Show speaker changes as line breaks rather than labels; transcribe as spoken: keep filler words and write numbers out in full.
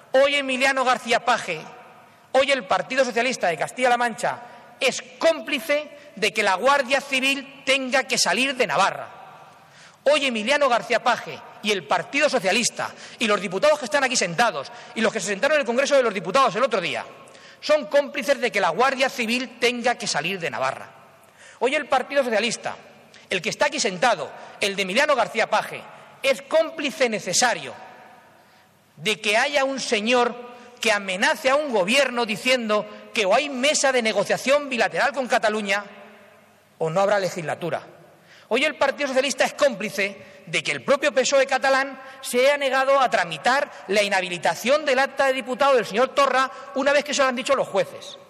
Hoy Emiliano García Paje, hoy el Partido Socialista de Castilla-La Mancha es cómplice de que la Guardia Civil tenga que salir de Navarra. Hoy Emiliano García Paje y el Partido Socialista y los diputados que están aquí sentados y los que se sentaron en el Congreso de los Diputados el otro día son cómplices de que la Guardia Civil tenga que salir de Navarra. Hoy el Partido Socialista, el que está aquí sentado, el de Emiliano García Paje, es cómplice necesario de que haya un señor que amenace a un gobierno diciendo que o hay mesa de negociación bilateral con Cataluña o no habrá legislatura. Hoy el Partido Socialista es cómplice de que el propio P S O E catalán se haya negado a tramitar la inhabilitación del acta de diputado del señor Torra una vez que se lo han dicho los jueces.